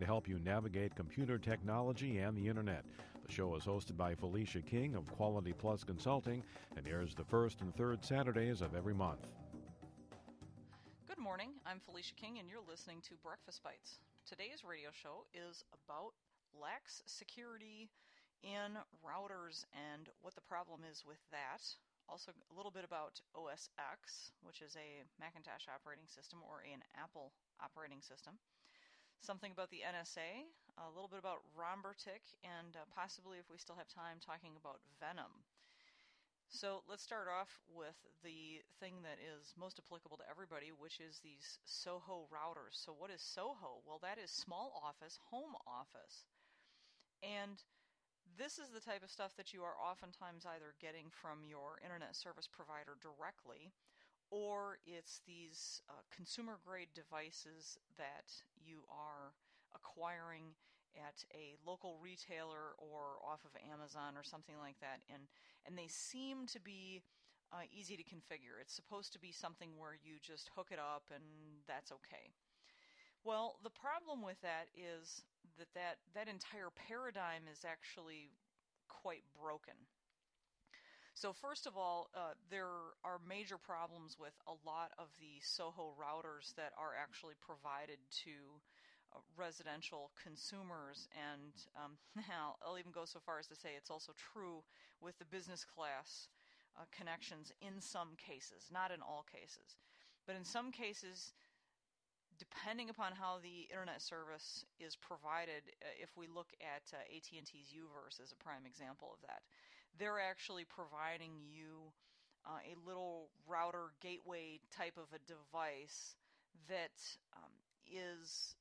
help you navigate computer technology and the Internet. The show is hosted by Felicia King of Quality Plus Consulting and airs the first and third Saturdays of every month. Good morning, I'm Felicia King and you're listening to Breakfast Bites. Today's radio show is about lax security in routers and what the problem is with that. Also a little bit about OS X, which is a Macintosh operating system or an Apple operating system. Something about the NSA, a little bit about Rombertick, and possibly, if we still have time, talking about Venom. So let's start off with the thing that is most applicable to everybody, which is these SOHO routers. So what is SOHO? Well, that is small office, home office. And this is the type of stuff that you are oftentimes either getting from your internet service provider directly, or it's these consumer-grade devices that you are acquiring at a local retailer or off of Amazon or something like that, and they seem to be easy to configure. It's supposed to be something where you just hook it up and that's okay. Well, the problem with that is that entire paradigm is actually quite broken. So first of all, there are major problems with a lot of the SOHO routers that are actually provided to residential consumers, and now I'll even go so far as to say it's also true with the business class connections in some cases, not in all cases. But in some cases, depending upon how the internet service is provided, if we look at AT&T's UVerse as a prime example of that, they're actually providing you a little router gateway type of a device that is,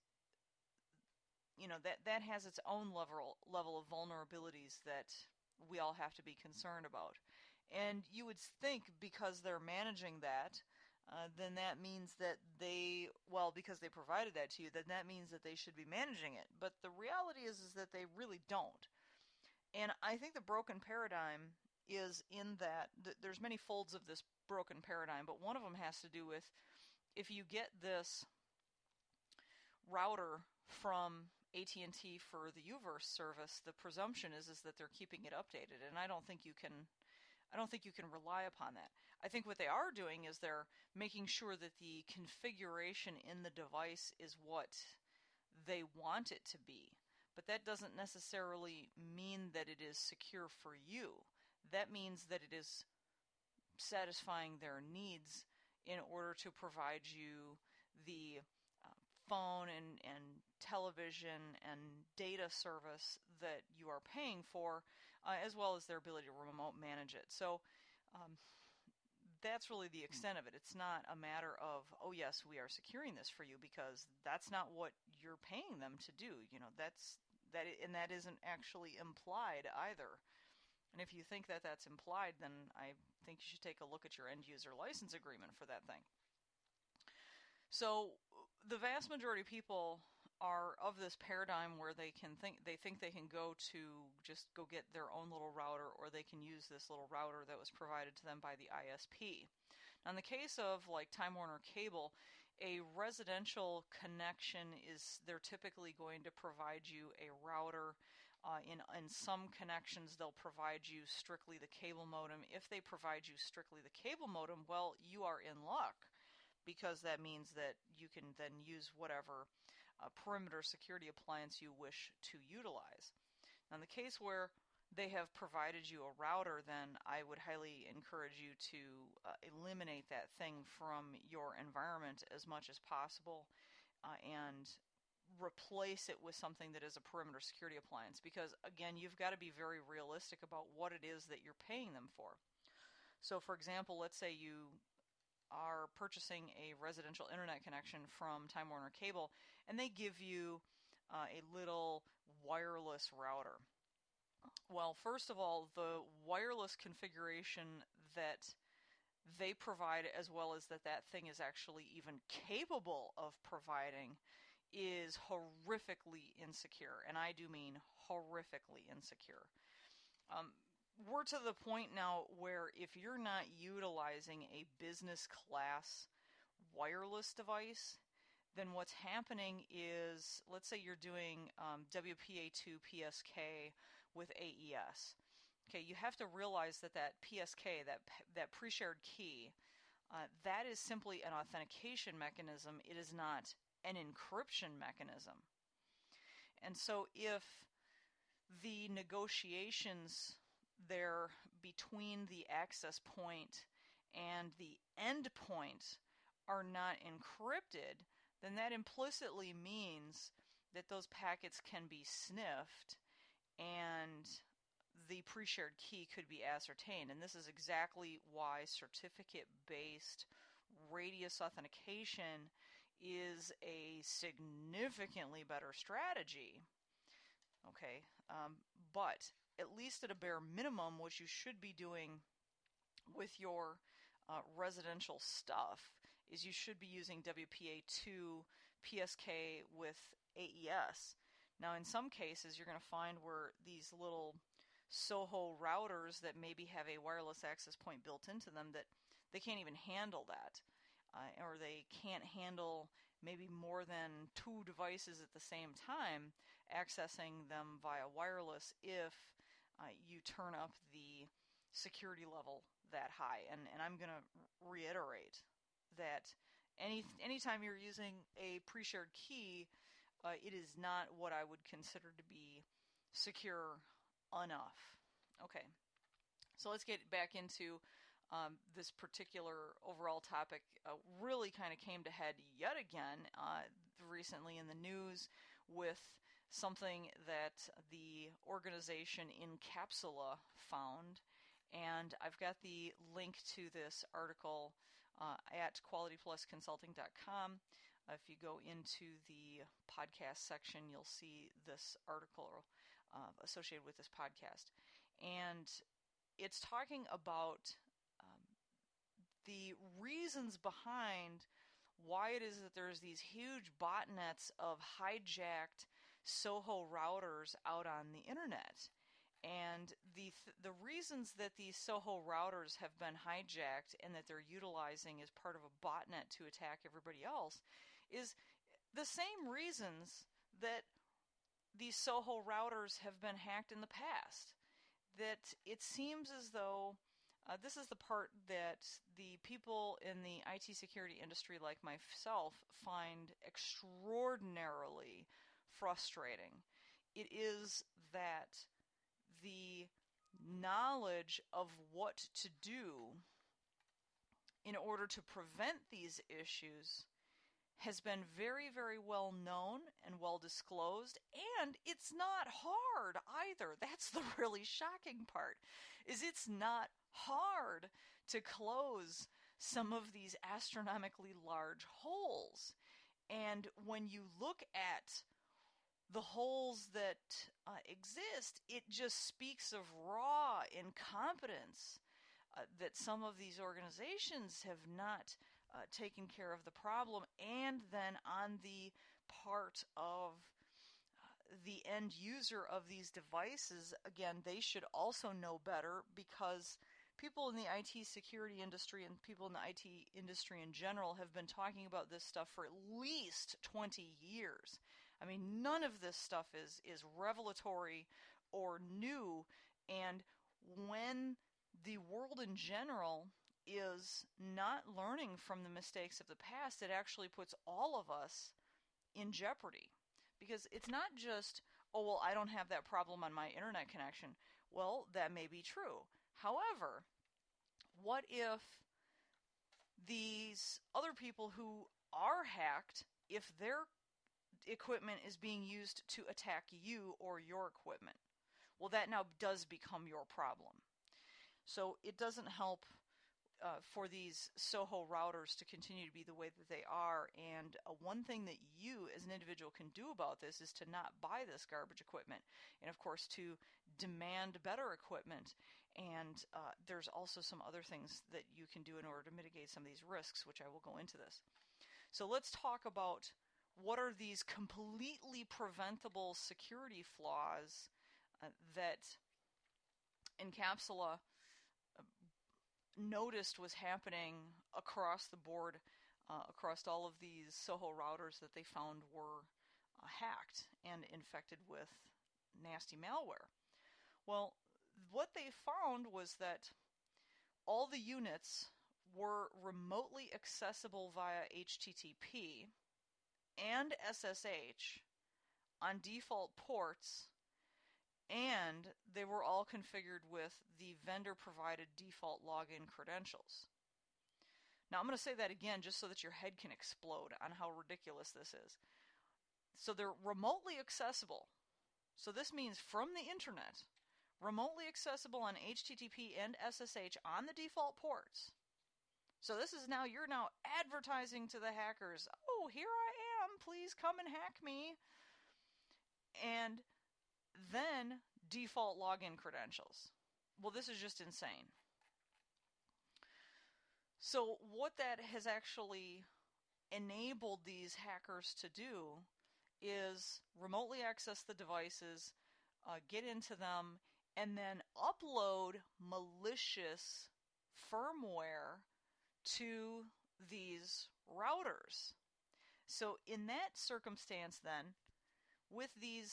that has its own level of vulnerabilities that we all have to be concerned about. And you would think because they're managing that, then that means that because they provided that to you, then that means that they should be managing it. But the reality is that they really don't. And I think the broken paradigm is in that there's many folds of this broken paradigm, but one of them has to do with if you get this router from AT&T for the UVerse service, the presumption is that they're keeping it updated, and I don't think you can rely upon that. I think what they are doing is they're making sure that the configuration in the device is what they want it to be. But that doesn't necessarily mean that it is secure for you. That means that it is satisfying their needs in order to provide you the phone and television and data service that you are paying for, as well as their ability to remote manage it. So that's really the extent of it. It's not a matter of, oh yes, we are securing this for you, because that's not what you're paying them to do. That isn't actually implied either. And if you think that that's implied, then I think you should take a look at your end user license agreement for that thing. So the vast majority of people are of this paradigm where they think they can go get their own little router, or they can use this little router that was provided to them by the ISP. Now, in the case of like Time Warner Cable, a residential connection they're typically going to provide you a router. In some connections, they'll provide you strictly the cable modem. If they provide you strictly the cable modem, well, you are in luck, because that means that you can then use whatever perimeter security appliance you wish to utilize. Now, in the case where they have provided you a router, then I would highly encourage you to eliminate that thing from your environment as much as possible and replace it with something that is a perimeter security appliance, because, again, you've got to be very realistic about what it is that you're paying them for. So, for example, let's say you are purchasing a residential internet connection from Time Warner Cable, and they give you a little wireless router. Well, first of all, the wireless configuration that they provide, as well as that thing is actually even capable of providing, is horrifically insecure. And I do mean horrifically insecure. We're to the point now where if you're not utilizing a business class wireless device, then what's happening is, let's say you're doing WPA2 PSK with AES. Okay, you have to realize that PSK, that pre-shared key, that is simply an authentication mechanism. It is not an encryption mechanism. And so if the negotiations there between the access point and the endpoint are not encrypted, then that implicitly means that those packets can be sniffed and the pre-shared key could be ascertained. And this is exactly why certificate-based radius authentication is a significantly better strategy. Okay, but at least at a bare minimum, what you should be doing with your residential stuff is you should be using WPA2 PSK with AES. Now, in some cases, you're going to find where these little SOHO routers that maybe have a wireless access point built into them, that they can't even handle that, or they can't handle maybe more than 2 devices at the same time accessing them via wireless if you turn up the security level that high. And I'm going to reiterate that anytime you're using a pre-shared key, it is not what I would consider to be secure enough. Okay, so let's get back into this particular overall topic. Really kind of came to head yet again recently in the news with something that the organization Incapsula found. And I've got the link to this article at qualityplusconsulting.com. If you go into the podcast section, you'll see this article associated with this podcast. And it's talking about the reasons behind why it is that there's these huge botnets of hijacked SOHO routers out on the internet. And the reasons that these SOHO routers have been hijacked and that they're utilizing as part of a botnet to attack everybody else is the same reasons that these SOHO routers have been hacked in the past. That it seems as though this is the part that the people in the IT security industry like myself find extraordinarily frustrating. It is that the knowledge of what to do in order to prevent these issues has been very, very well known and well disclosed, and it's not hard either. That's the really shocking part, is it's not hard to close some of these astronomically large holes. And when you look at the holes that exist, it just speaks of raw incompetence, that some of these organizations have not taken care of the problem, and then on the part of the end user of these devices, again, they should also know better, because people in the IT security industry and people in the IT industry in general have been talking about this stuff for at least 20 years. I mean, none of this stuff is revelatory or new, and when the world in general is not learning from the mistakes of the past, it actually puts all of us in jeopardy. Because it's not just, oh, well, I don't have that problem on my internet connection. Well, that may be true. However, what if these other people who are hacked, if their equipment is being used to attack you or your equipment? Well, that now does become your problem. So it doesn't help for these SOHO routers to continue to be the way that they are. And one thing that you as an individual can do about this is to not buy this garbage equipment, and of course to demand better equipment. And there's also some other things that you can do in order to mitigate some of these risks, which I will go into this. So let's talk about what are these completely preventable security flaws that Incapsula noticed was happening across the board across all of these Soho routers that they found were hacked and infected with nasty malware. Well, what they found was that all the units were remotely accessible via HTTP and SSH on default ports, and they were all configured with the vendor-provided default login credentials. Now, I'm going to say that again just so that your head can explode on how ridiculous this is. So they're remotely accessible. So this means from the internet, remotely accessible on HTTP and SSH on the default ports. So this is now, you're now advertising to the hackers, oh, here I am, please come and hack me. And then default login credentials. Well, this is just insane. So what that has actually enabled these hackers to do is remotely access the devices, get into them, and then upload malicious firmware to these routers. So in that circumstance then, with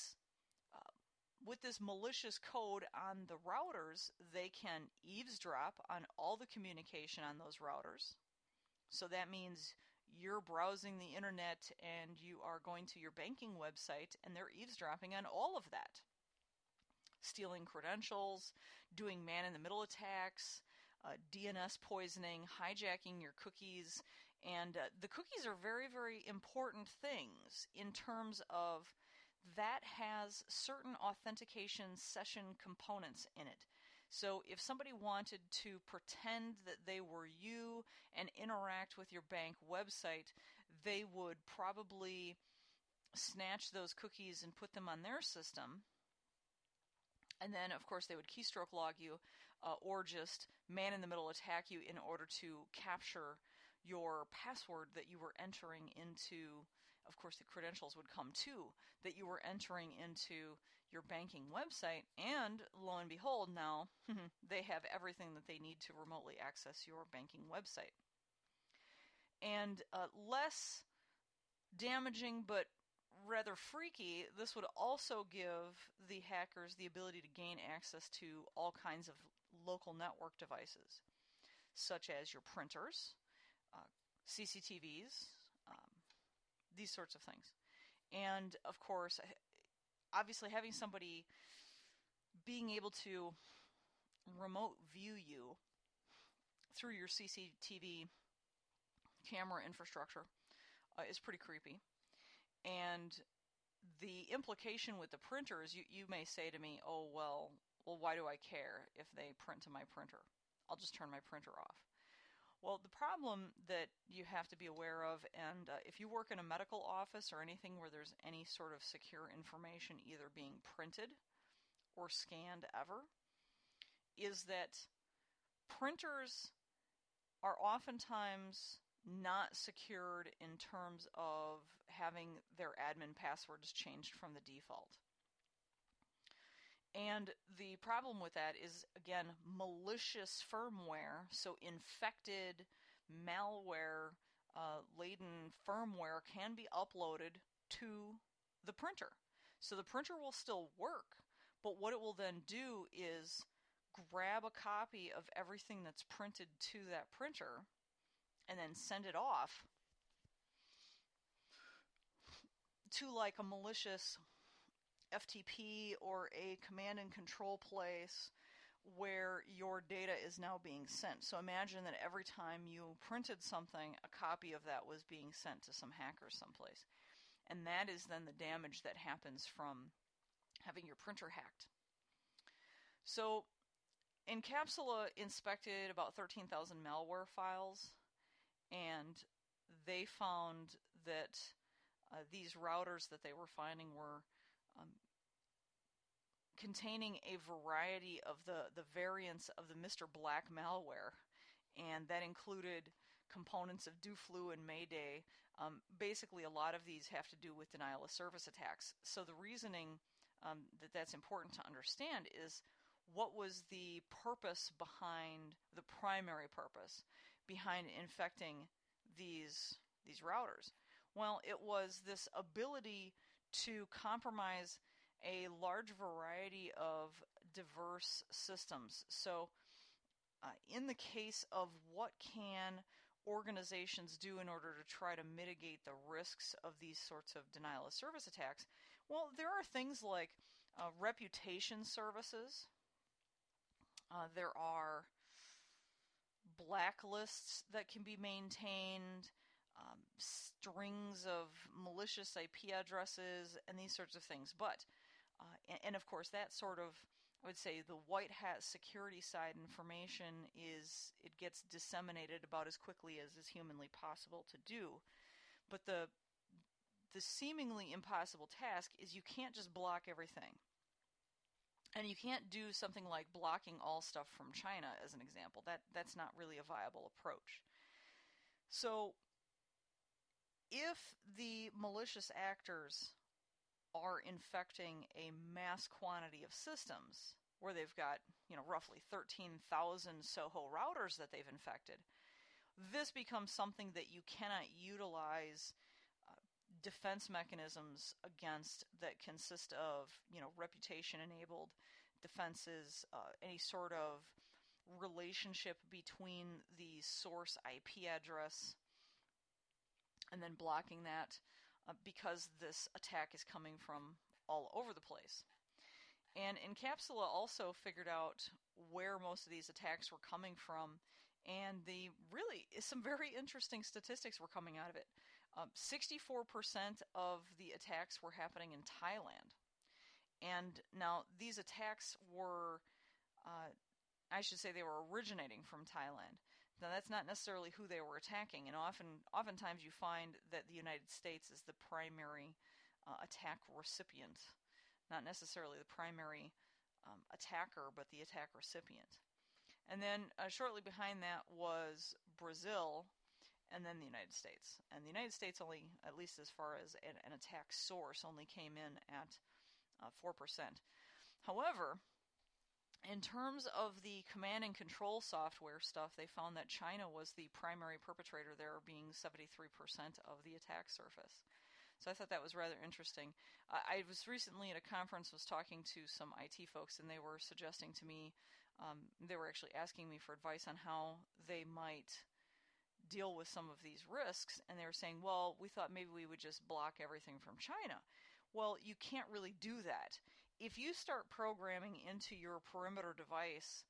this malicious code on the routers, they can eavesdrop on all the communication on those routers. So that means you're browsing the internet and you are going to your banking website and they're eavesdropping on all of that. Stealing credentials, doing man-in-the-middle attacks, DNS poisoning, hijacking your cookies. And the cookies are very, very important things in terms of that has certain authentication session components in it. So if somebody wanted to pretend that they were you and interact with your bank website, they would probably snatch those cookies and put them on their system. And then, of course, they would keystroke log you or just man-in-the-middle attack you in order to capture your password that you were entering into. Of course, the credentials would come too, that you were entering into your banking website. And lo and behold, now they have everything that they need to remotely access your banking website. And less damaging, but rather freaky, this would also give the hackers the ability to gain access to all kinds of local network devices, such as your printers, CCTVs, these sorts of things. And, of course, obviously having somebody being able to remote view you through your CCTV camera infrastructure is pretty creepy. And the implication with the printers, you may say to me, oh, well, why do I care if they print to my printer? I'll just turn my printer off. Well, the problem that you have to be aware of, and if you work in a medical office or anything where there's any sort of secure information either being printed or scanned ever, is that printers are oftentimes not secured in terms of having their admin passwords changed from the default. And the problem with that is, again, malicious firmware, so infected, malware-laden firmware can be uploaded to the printer. So the printer will still work, but what it will then do is grab a copy of everything that's printed to that printer and then send it off to like a malicious FTP or a command and control place where your data is now being sent. So imagine that every time you printed something, a copy of that was being sent to some hacker someplace. And that is then the damage that happens from having your printer hacked. So Incapsula inspected about 13,000 malware files, and they found that these routers that they were finding were containing a variety of the variants of the Mr. Black malware, and that included components of DoFlu and Mayday. Basically, a lot of these have to do with denial of service attacks. So the reasoning that's important to understand is what was the purpose behind, the primary purpose behind infecting these these routers? Well, it was this ability to compromise a large variety of diverse systems. So, in the case of what can organizations do in order to try to mitigate the risks of these sorts of denial of service attacks, well, there are things like reputation services. There are blacklists that can be maintained, strings of malicious IP addresses, and these sorts of things. But, and of course, that sort of, I would say, the white hat security side information it gets disseminated about as quickly as is humanly possible to do. But the seemingly impossible task is you can't just block everything. And you can't do something like blocking all stuff from China, as an example. That's not really a viable approach. So, if the malicious actors are infecting a mass quantity of systems, where they've got, roughly 13,000 Soho routers that they've infected, this becomes something that you cannot utilize defense mechanisms against that consist of, reputation-enabled defenses, any sort of relationship between the source IP address, and then blocking that because this attack is coming from all over the place. And Incapsula also figured out where most of these attacks were coming from, and some very interesting statistics were coming out of it. 64% of the attacks were happening in Thailand. And now these attacks were, I should say they were originating from Thailand. Now that's not necessarily who they were attacking, and oftentimes you find that the United States is the primary attack recipient, not necessarily the primary attacker, but the attack recipient. And then shortly behind that was Brazil, and then the United States. And the United States only, at least as far as an attack source, only came in at 4%. However, in terms of the command and control software stuff, they found that China was the primary perpetrator there, being 73% of the attack surface. So I thought that was rather interesting. I was recently at a conference, was talking to some IT folks, and they were suggesting to me, they were actually asking me for advice on how they might deal with some of these risks, and they were saying, well, we thought maybe we would just block everything from China. Well, you can't really do that. If you start programming into your perimeter device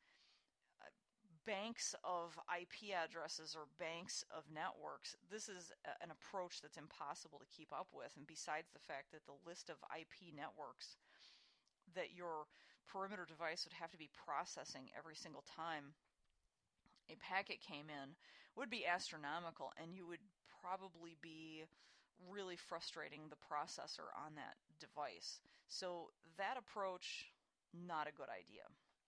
banks of IP addresses or banks of networks, this is an approach that's impossible to keep up with. And besides the fact that the list of IP networks that your perimeter device would have to be processing every single time a packet came in would be astronomical, and you would probably be really frustrating the processor on that device. So that approach, not a good idea.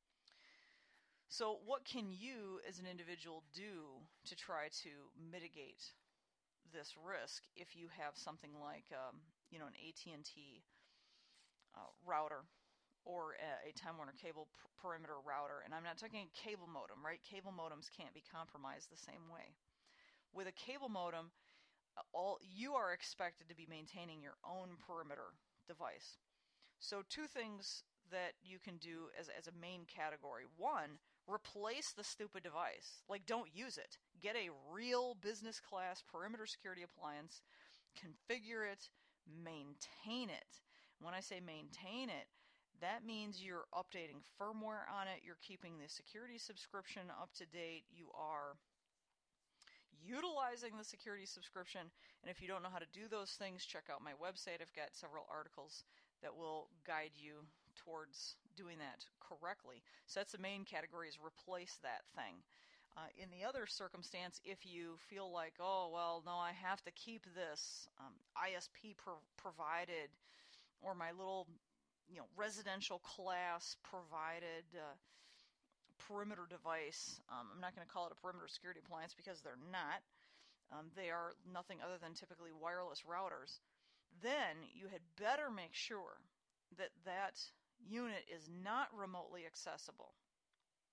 So what can you as an individual do to try to mitigate this risk if you have something like an AT&T router or a Time Warner Cable perimeter router? And I'm not talking cable modem, right? Cable modems can't be compromised the same way. With a cable modem, you are expected to be maintaining your own perimeter device. So two things that you can do as a main category. One, replace the stupid device. Like, don't use it. Get a real business class perimeter security appliance, configure it, maintain it. When I say maintain it, that means you're updating firmware on it, you're keeping the security subscription up to date, you are utilizing the security subscription. And if you don't know how to do those things, check out my website. I've got several articles that will guide you towards doing that correctly. So that's the main category, is replace that thing. In the other circumstance, if you feel like, oh, well, no, I have to keep this ISP provided, or my little residential class provided perimeter device. I'm not going to call it a perimeter security appliance because they're not. They are nothing other than typically wireless routers. Then you had better make sure that that unit is not remotely accessible.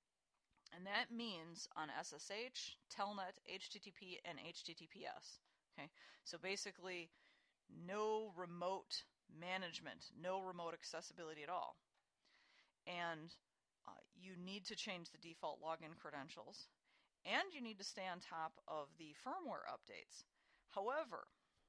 And that means on SSH, Telnet, HTTP, and HTTPS. Okay, so basically, no remote management, no remote accessibility at all. And you need to change the default login credentials, and you need to stay on top of the firmware updates. However,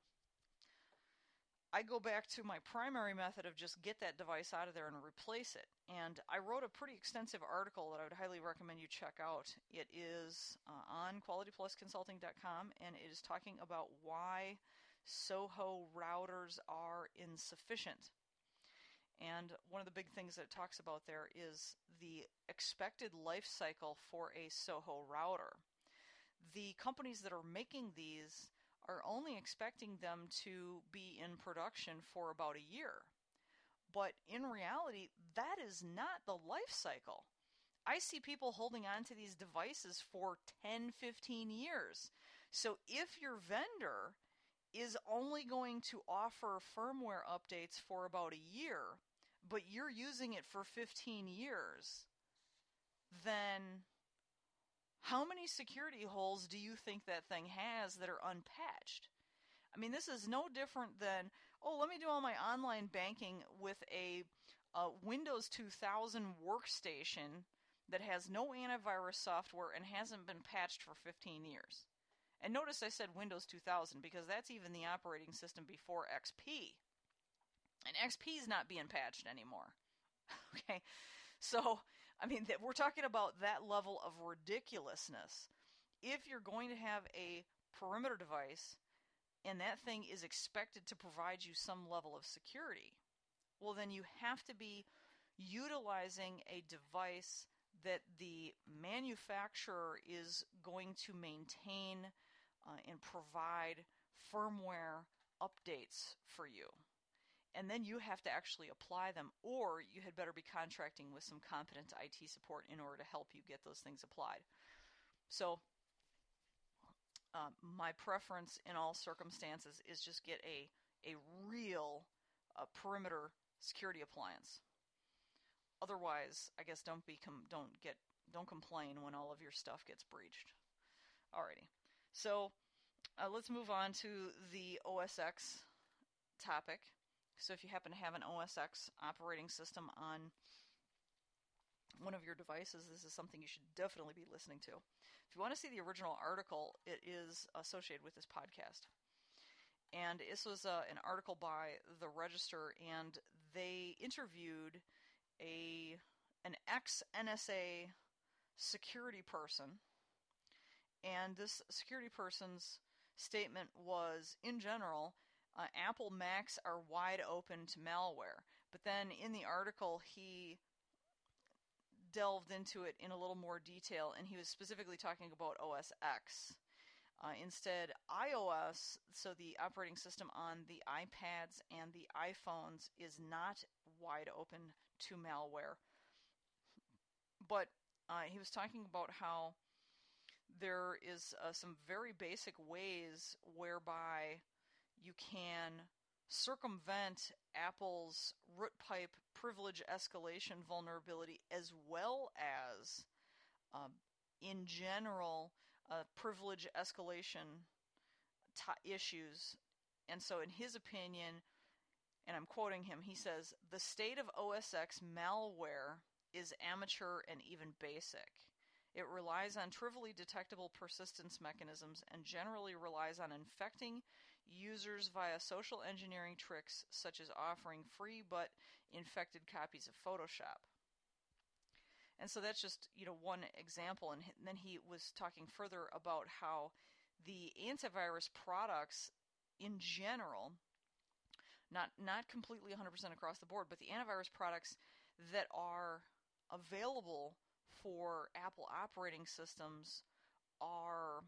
I go back to my primary method of just get that device out of there and replace it. And I wrote a pretty extensive article that I would highly recommend you check out. It is on qualityplusconsulting.com, and it is talking about why Soho routers are insufficient. And one of the big things that it talks about there is the expected life cycle for a Soho router. The companies that are making these are only expecting them to be in production for about a year. But in reality, that is not the life cycle. I see people holding on to these devices for 10, 15 years. So if your vendor is only going to offer firmware updates for about a year, but you're using it for 15 years, then how many security holes do you think that thing has that are unpatched? I mean, this is no different than, let me do all my online banking with a Windows 2000 workstation that has no antivirus software and hasn't been patched for 15 years. And notice I said Windows 2000 because that's even the operating system before XP. And XP is not being patched anymore. Okay, so I mean, we're talking about that level of ridiculousness. If you're going to have a perimeter device and that thing is expected to provide you some level of security, well, then you have to be utilizing a device that the manufacturer is going to maintain and provide firmware updates for you. And then you have to actually apply them, or you had better be contracting with some competent IT support in order to help you get those things applied. So my preference in all circumstances is just get a real perimeter security appliance. Otherwise, I guess don't complain when all of your stuff gets breached. Alrighty, so let's move on to the OS X topic. So if you happen to have an OS X operating system on one of your devices, this is something you should definitely be listening to. If you want to see the original article, it is associated with this podcast. And this was an article by The Register, and they interviewed an ex-NSA security person. And this security person's statement was, in general, Apple Macs are wide open to malware. But then in the article, he delved into it in a little more detail, and he was specifically talking about OS X. Instead, iOS, so the operating system on the iPads and the iPhones, is not wide open to malware. But he was talking about how there is some very basic ways whereby you can circumvent Apple's root pipe privilege escalation vulnerability, as well as, in general, privilege escalation issues. And so in his opinion, and I'm quoting him, he says, "The state of OS X malware is amateur and even basic. It relies on trivially detectable persistence mechanisms and generally relies on infecting users via social engineering tricks, such as offering free but infected copies of Photoshop." And so that's just, one example. And then he was talking further about how the antivirus products in general, not completely 100% across the board, but the antivirus products that are available for Apple operating systems are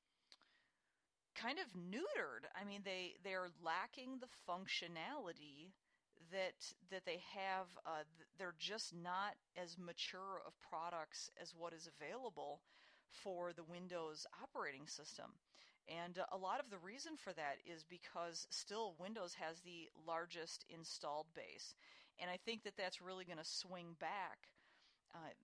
kind of neutered. I mean, they are lacking the functionality that they have. They're just not as mature of products as what is available for the Windows operating system. And a lot of the reason for that is because still Windows has the largest installed base. And I think that that's really going to swing back.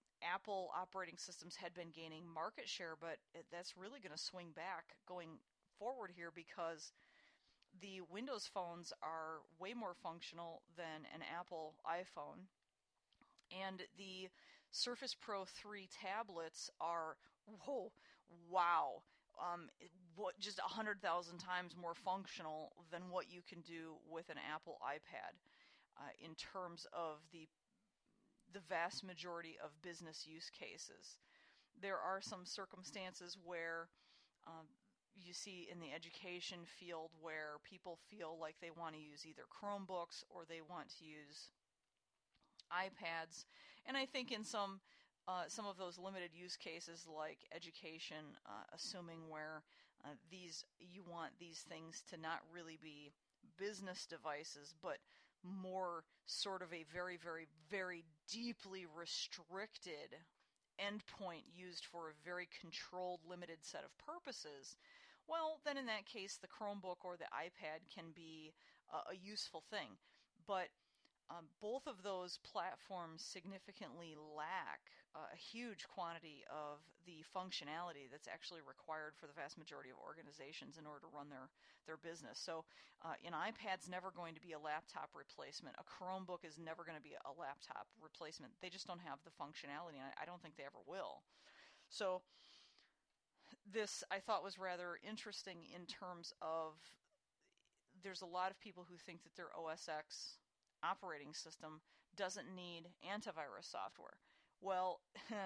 Apple operating systems had been gaining market share, but that's really going to swing back going forward here because the Windows phones are way more functional than an Apple iPhone, and the Surface Pro 3 tablets are, whoa, wow, just 100,000 times more functional than what you can do with an Apple iPad in terms of the vast majority of business use cases. There are some circumstances where you see in the education field where people feel like they want to use either Chromebooks or they want to use iPads, and I think in some of those limited use cases like education, assuming where you want these things to not really be business devices, but more sort of a very, very, very deeply restricted endpoint used for a very controlled, limited set of purposes, well, then in that case, the Chromebook or the iPad can be a useful thing. But both of those platforms significantly lack a huge quantity of the functionality that's actually required for the vast majority of organizations in order to run their business. So an iPad's never going to be a laptop replacement. A Chromebook is never going to be a laptop replacement. They just don't have the functionality, and I don't think they ever will. So this, I thought, was rather interesting in terms of there's a lot of people who think that their OS X operating system doesn't need antivirus software. Well,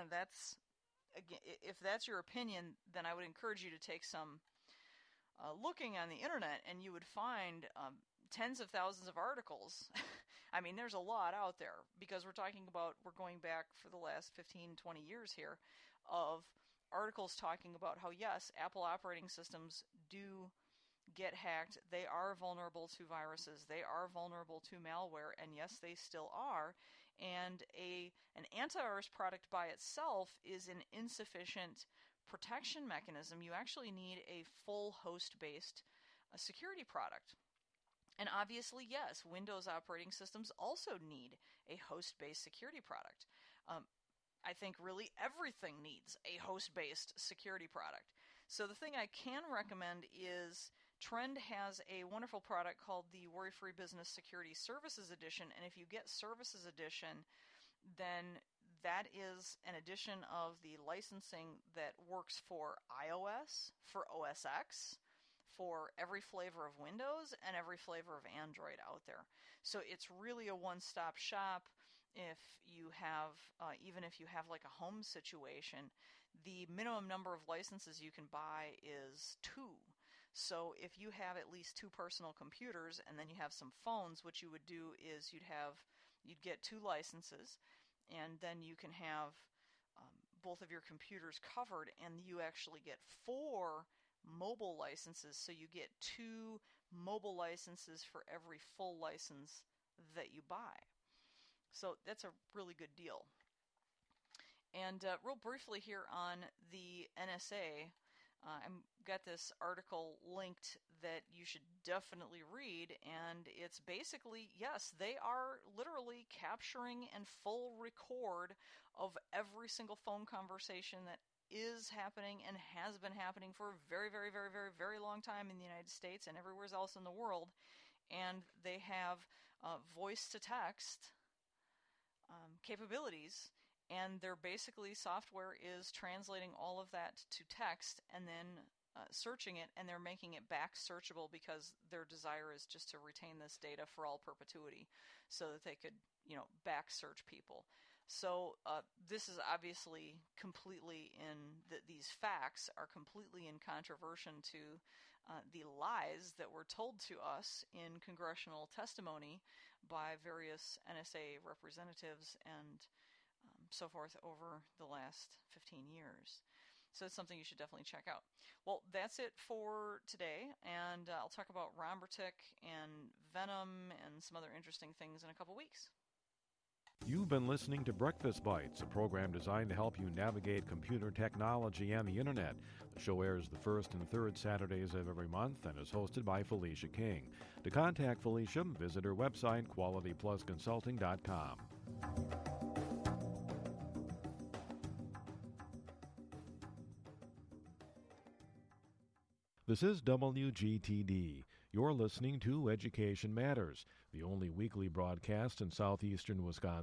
if that's your opinion, then I would encourage you to take some looking on the internet, and you would find tens of thousands of articles. I mean, there's a lot out there because we're going back for the last 15, 20 years here of articles talking about how, yes, Apple operating systems do get hacked, they are vulnerable to viruses, they are vulnerable to malware, and yes, they still are. And an antivirus product by itself is an insufficient protection mechanism. You actually need a full host-based security product. And obviously, yes, Windows operating systems also need a host-based security product. I think really everything needs a host-based security product. So the thing I can recommend is Trend has a wonderful product called the Worry-Free Business Security Services Edition, and if you get Services Edition, then that is an edition of the licensing that works for iOS, for OS X, for every flavor of Windows, and every flavor of Android out there. So it's really a one-stop shop. If you have, even if you have like a home situation, the minimum number of licenses you can buy is 2. So if you have at least 2 personal computers and then you have some phones, what you would do is you'd get 2 licenses, and then you can have both of your computers covered, and you actually get 4 mobile licenses. So you get 2 mobile licenses for every full license that you buy. So that's a really good deal. And real briefly here on the NSA, I've got this article linked that you should definitely read, and it's basically, yes, they are literally capturing and full record of every single phone conversation that is happening and has been happening for a very, very, very, very, very long time in the United States and everywhere else in the world. And they have voice-to-text capabilities, and they're basically, software is translating all of that to text and then searching it, and they're making it back searchable because their desire is just to retain this data for all perpetuity so that they could, back search people. So this is obviously completely these facts are completely in contravention to the lies that were told to us in congressional testimony by various NSA representatives and so forth over the last 15 years. So it's something you should definitely check out. Well, that's it for today, and I'll talk about Rombertic and Venom and some other interesting things in a couple weeks. You've been listening to Breakfast Bites, a program designed to help you navigate computer technology and the Internet. The show airs the first and third Saturdays of every month and is hosted by Felicia King. To contact Felicia, visit her website, qualityplusconsulting.com. This is WGTD. You're listening to Education Matters, the only weekly broadcast in southeastern Wisconsin